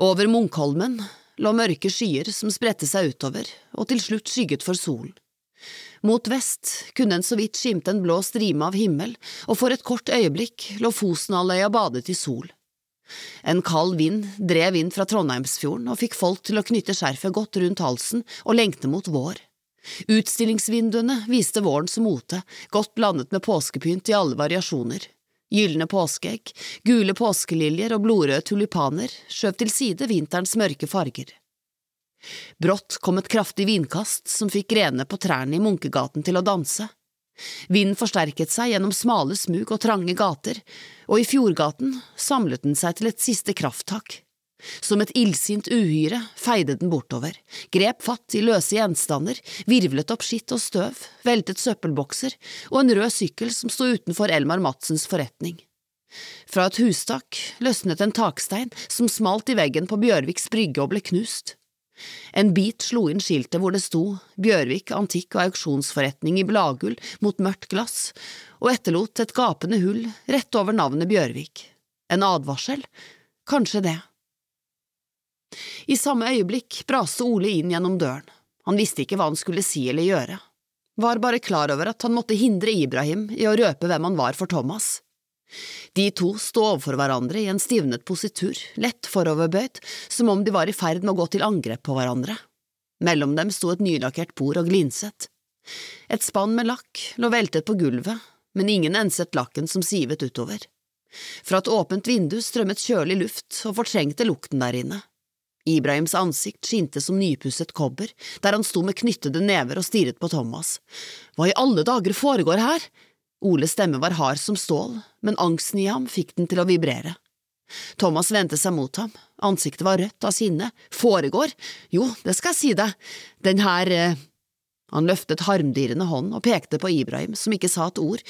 Over Munkholmen lå mørke skyer som spredte seg utover, og til slutt skygget for solen. Mot vest kunne en så vidt skimte en blå strime av himmel, og for et kort øyeblikk lå Fosenhalvøya badet i sol. En kald vind drev inn fra Trondheimsfjorden og fikk folk til å knytte skjerfet godt rundt halsen og lengte mot vår. Utstillingsvinduene viste vårens mote, godt blandet med påskepynt i alle variasjoner. Gyllene påskeegg, gule påskeliljer og blodrøde tulipaner skjøv til side vinterens mørke farger. Brått kom et kraftig vindkast som fikk grenene på trærne i Munkegaten til å danse. Vinden forsterket seg gjennom smale smug og trange gater, og i Fjordgaten samlet den seg til et siste krafttak. Som et illsint uhyre feide den bortover, grep fatt i løse gjenstander, virvlet opp skitt og støv, veltet søppelbokser og en rød sykkel som stod utenfor Elmar Madsens forretning. Fra et hustak løsnet en takstein som smalt i veggen på Bjørviks brygge og ble knust. En bit slo inn skiltet hvor det sto Bjørvik antikk- og auksjonsforretning i bladgull mot mørkt glass, og etterlot et gapende hull rett over navnet Bjørvik. En advarsel? Kanskje det. I samme øyeblikk braste Ole inn gjennom døren. Han visste ikke hva han skulle si eller gjøre. Var bare klar over at han måtte hindre Ibrahim i å røpe hvem han var for Thomas. De to stod overfor hverandre i en stivnet positur, lett foroverbøyd, som om de var i ferd med å gå til angrep på hverandre. Mellom dem sto et nylakkert bord og glinset. Et spann med lakk lå veltet på gulvet, men ingen enset lakken som sivet utover. Fra et åpent vindu strømmet kjølig luft og fortrengte lukten der inne. Ibrahims ansikt skinte som nypusset kobber, der han sto med knyttede never og stirret på Thomas. Hva i alle dager foregår her? Oles stemme var hard som stål, men angsten i ham fikk den til å vibrere. Thomas vendte seg mot ham, ansiktet var rødt av sinne. Foregår? Jo, det skal jeg si deg. Den her… Han løftet harmdirrende hånd og pekte på Ibrahim, som ikke sa et ord,